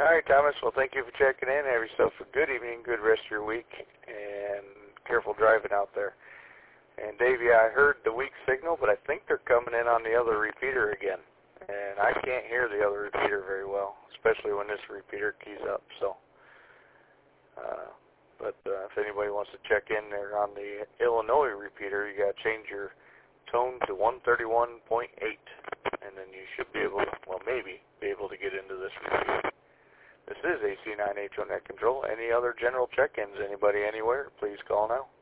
All right, Thomas. Well, thank you for checking in. Have yourself a good evening, good rest of your week, and careful driving out there. And Davey, I heard the weak signal, but I think they're coming in on the other repeater again. And I can't hear the other repeater very well, especially when this repeater keys up. So, if anybody wants to check in there on the Illinois repeater, you got to change your tone to 131.8, and then you should be able to, well, maybe be able to get into this repeater. This is AC9HO Net Control. Any other general check-ins? Anybody anywhere? Please call now.